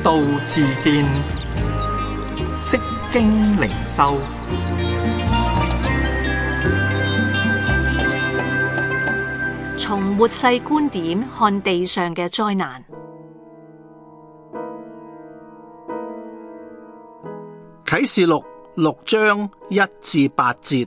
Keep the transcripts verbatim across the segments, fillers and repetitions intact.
道自見，釋經靈修， 從末世觀點看地上嘅災難。 啟示錄六章一至八節，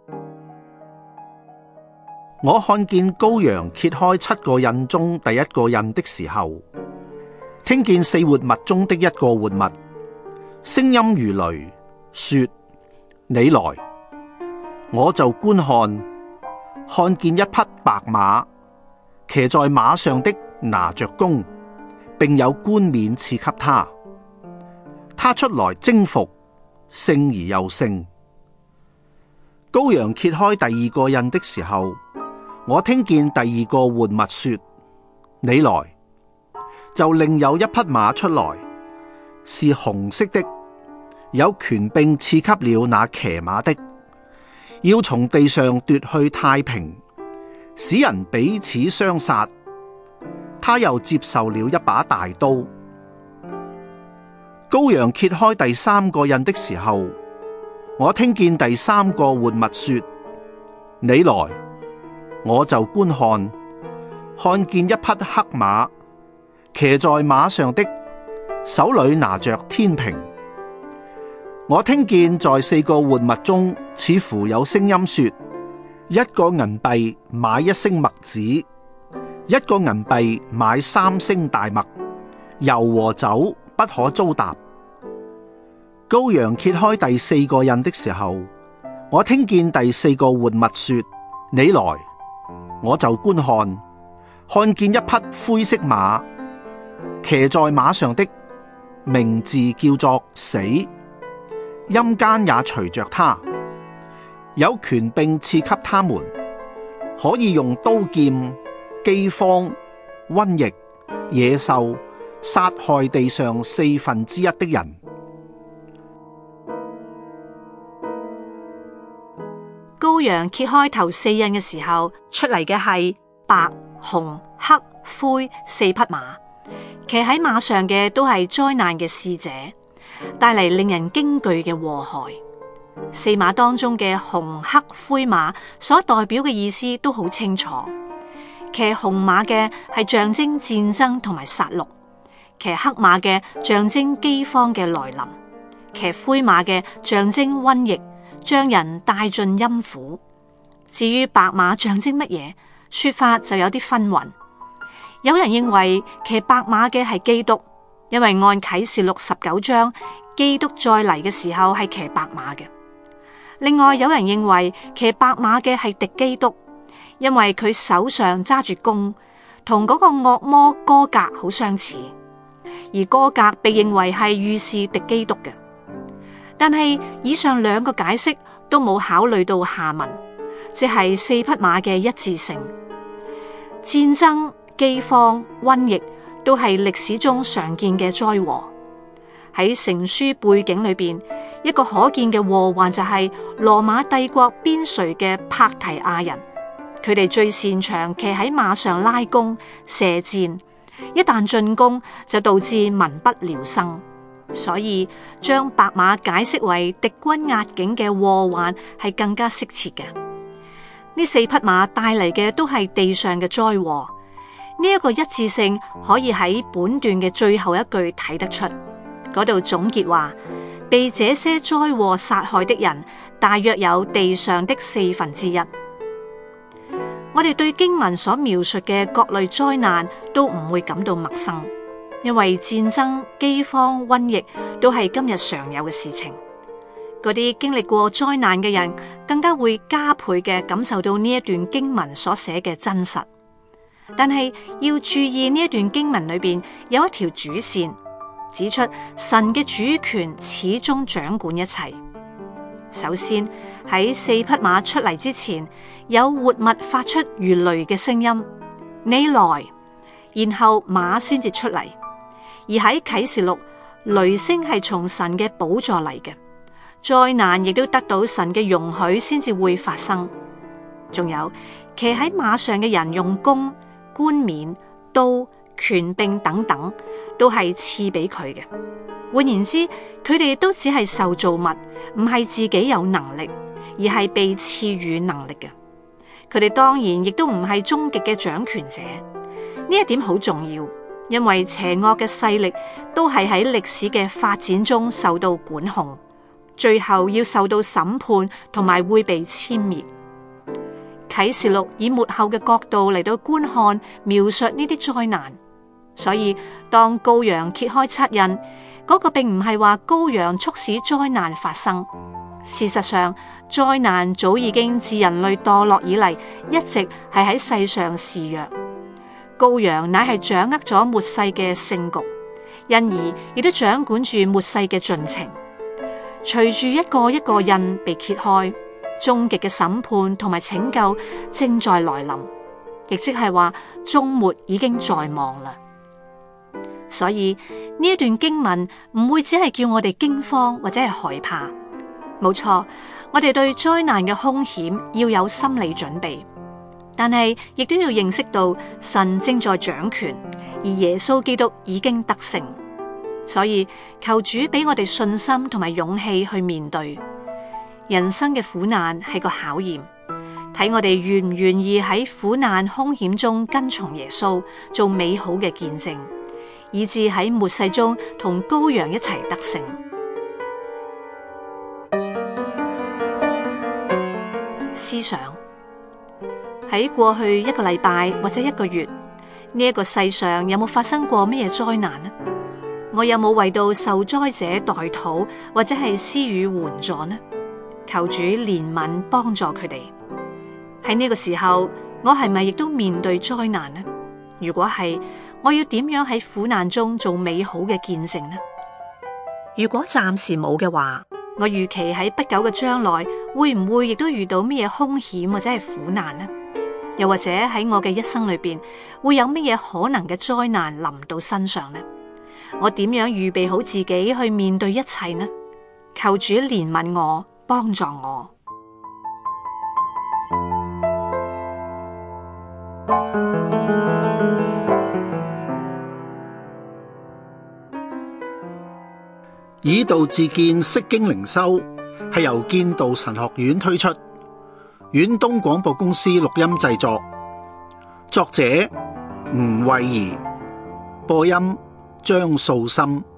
我看見羔羊揭開七個印中第一個印的時候，聽見四活物中的一個活物，聲音如雷，說：你來！我就觀看，看見一匹白馬，騎在馬上的拿着弓，並有冠冕賜給他。他出來征服，勝而又勝。羔羊揭開第二個印的時候，我聽見第二個活物說：你來！就另有一匹馬出來，是紅色的，有權柄賜給了那騎馬的，要從地上奪去太平，使人彼此相殺。他又接受了一把大刀。羔羊揭開第三個印的時候，我聽見第三個活物說：你來！我就觀看，看見一匹黑馬，騎在馬上的，手裏拿着天平。我聽見在四個活物中，似乎有聲音說：一個銀幣買一升麥子，一個銀幣買三升大麥，油和酒不可糟蹋。羔羊揭開第四個印的時候，我聽見第四個活物說：你來！我就觀看，看見一匹灰色馬，騎在馬上的，名字叫做死，陰間也隨着他，有權柄賜給他們，可以用刀劍、饑荒、瘟疫、野獸殺害地上四分之一的人。 羔羊揭開頭四印嘅時候，出嚟嘅係白、紅、黑、灰四匹馬，騎喺馬上嘅都係災難嘅使者，帶嚟令人驚懼嘅禍害。四馬當中嘅紅、黑、灰馬所代表嘅意思都好清楚。騎紅馬嘅係象徵戰爭同埋殺戮，騎黑馬嘅象徵饑荒嘅來臨，騎灰馬嘅象徵瘟疫，將人帶進陰府。至於白馬象徵乜嘢，說法就有啲紛紜。有人認為騎白馬嘅係基督，因為按啟示錄十九章，基督再嚟嘅時候係騎白馬嘅。另外有人認為騎白馬嘅係敵基督，因為佢手上揸住弓，同嗰個惡魔哥格好相似，而哥格被認為係預示敵基督嘅。但係以上兩個解釋都冇考慮到下文，即係四匹馬嘅一致性。戰爭、饑荒、瘟疫都係歷史中常見嘅災禍。喺成書背景裏邊，一個可見嘅禍患就係羅馬帝國邊陲嘅帕提亞人，佢哋最擅長騎喺馬上拉弓射箭，一旦進攻就導致民不聊生。所以將白馬解釋為敵軍壓境嘅禍患係更加適切嘅。呢四匹馬帶嚟嘅都係地上嘅災禍。呢一個一致性可以喺本段嘅最後一句睇得出。嗰度總結話，被這些災禍殺害的人大約有地上的四分之一。我哋對經文所描述嘅各類災難都唔會感到陌生。因為戰爭、饑荒、瘟疫都係今日常有嘅事情，嗰啲經歷過災難嘅人更加會加倍嘅感受到呢一段經文所寫嘅真實。但係要注意呢一段經文裏邊有一條主線，指出神嘅主權始終掌管一切。首先喺四匹馬出嚟之前，有活物發出如雷嘅聲音，你來，然後馬先至出嚟。而喺啟示錄，雷聲係從神嘅寶座嚟嘅，災難亦都得到神嘅容許先至會發生。仲有騎喺馬上嘅人用弓、冠冕、刀、 權柄等等，都係賜俾佢嘅。換言之，佢哋都只係受造物，唔係自己有能力，而係被賜予能力嘅。佢哋當然亦都唔係終極嘅掌權者。呢一點好重要，因為邪惡嘅勢力都係喺歷史嘅發展中受到管控，最後要受到審判，同埋會被殲滅。啟示錄以末後嘅角度嚟到觀看描述呢啲災難，所以當羔羊揭開七印，嗰個並唔係話羔羊促使災難發生。事實上，災難早已經自人類墮落以嚟，一直係喺世上肆虐。羔羊乃係掌握咗末世嘅勝局，因而亦都掌管住末世嘅進程。隨住一個一個印被揭開，終極嘅審判同埋拯救正在來臨，亦即係話終末已經在望啦。所以呢一段經文唔會只係叫我哋驚慌或者係害怕，冇錯，我哋對災難嘅兇險要有心理準備，但係亦都要認識到神正在掌權，而耶穌基督已經得勝。所以求主俾我哋信心同埋勇氣去面對人生嘅苦難，係個考驗，睇我哋願唔願意喺苦難兇險中跟從耶穌，做美好嘅見證，以致喺末世中同羔羊一齊得勝。思想喺過去一個禮拜或者一個月，呢一個世上有冇發生過咩嘢災難呢？我有冇為到受災者代禱或者係施予援助呢？求主憐憫幫助佢哋。喺呢個時候，我係咪亦都面對災難呢？如果係，我要點樣喺苦難中做美好嘅見證呢？如果暫時冇嘅話，我預期喺不久嘅將來，會唔會亦都遇到咩嘢兇險或者係苦難呢？又或者喺我嘅一生裏邊，會有咩嘢可能嘅災難臨到身上呢？我點樣預備好自己去面對一切呢？求主憐憫我，幫助我。 以道自見，釋經靈修係由建道神學院推出，遠東廣播公司錄音製作，作者吳慧儀，播音張素心。